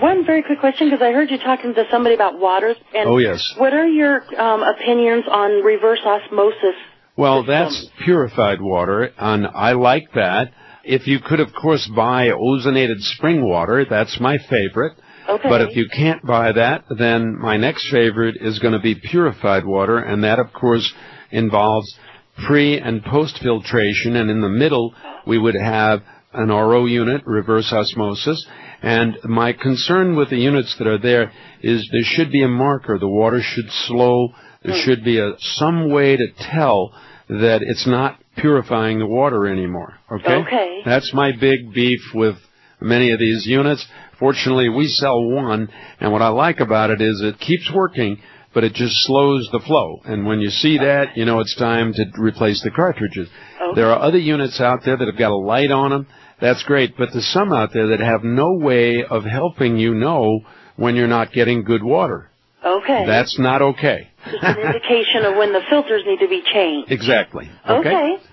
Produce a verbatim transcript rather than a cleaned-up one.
one very quick question, because I heard you talking to somebody about water. And oh, yes. What are your um, opinions on reverse osmosis? Well, system? That's purified water, and I like that. If you could, of course, buy ozonated spring water, that's my favorite. Okay. But if you can't buy that, then my next favorite is going to be purified water, and that, of course, involves pre- and post-filtration, and in the middle we would have an R O unit, reverse osmosis, and my concern with the units that are there is there should be a marker. The water should slow. There mm. should be a, some way to tell that it's not purifying the water anymore. Okay? Okay. That's my big beef with many of these units. Fortunately, we sell one, and what I like about it is it keeps working, but it just slows the flow. And when you see that, you know it's time to replace the cartridges. Okay. There are other units out there that have got a light on them. That's great, but there's some out there that have no way of helping you know when you're not getting good water. Okay. That's not okay. Just an indication of when the filters need to be changed. Exactly. Okay. okay.